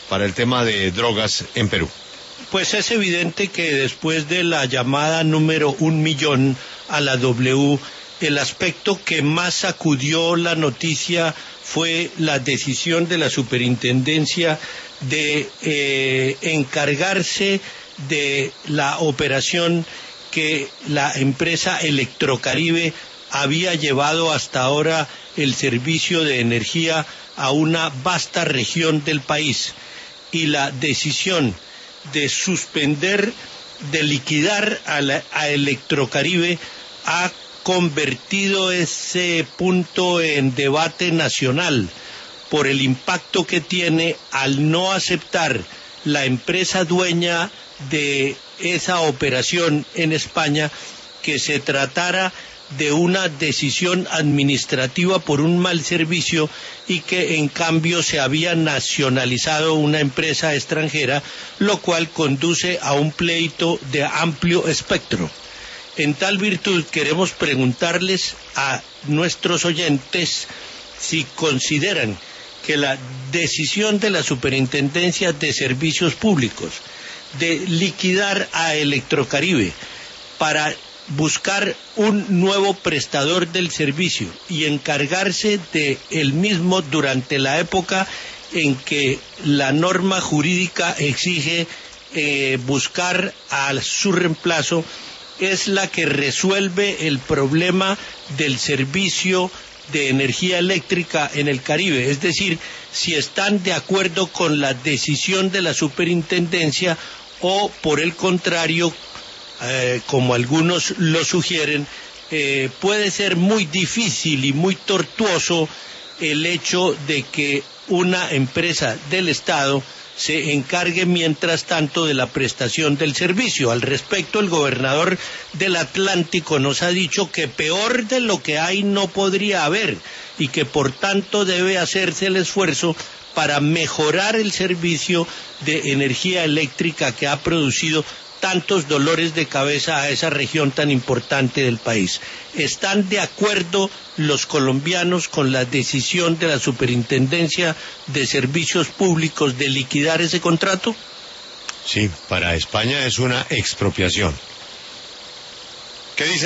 para el tema de drogas en Perú? Pues es evidente que después de la llamada número 1.000.000 a la W, el aspecto que más sacudió la noticia fue la decisión de la superintendencia de encargarse de la operación que la empresa Electrocaribe había llevado hasta ahora el servicio de energía a una vasta región del país, y la decisión de suspender, de liquidar a Electrocaribe ha convertido ese punto en debate nacional por el impacto que tiene al no aceptar la empresa dueña de esa operación en España que se tratara de una decisión administrativa por un mal servicio, y que en cambio se había nacionalizado una empresa extranjera, lo cual conduce a un pleito de amplio espectro. En tal virtud queremos preguntarles a nuestros oyentes si consideran que la decisión de la Superintendencia de Servicios Públicos de liquidar a Electrocaribe para buscar un nuevo prestador del servicio y encargarse de el mismo durante la época en que la norma jurídica exige buscar a su reemplazo, es la que resuelve el problema del servicio de energía eléctrica en el Caribe. Es decir, si están de acuerdo con la decisión de la superintendencia, o por el contrario, como algunos lo sugieren, puede ser muy difícil y muy tortuoso el hecho de que una empresa del Estado se encargue mientras tanto de la prestación del servicio. Al respecto, el gobernador del Atlántico nos ha dicho que peor de lo que hay no podría haber, y que por tanto debe hacerse el esfuerzo para mejorar el servicio de energía eléctrica que ha producido tantos dolores de cabeza a esa región tan importante del país. ¿Están de acuerdo los colombianos con la decisión de la Superintendencia de Servicios Públicos de liquidar ese contrato? Sí, para España es una expropiación. ¿Qué dice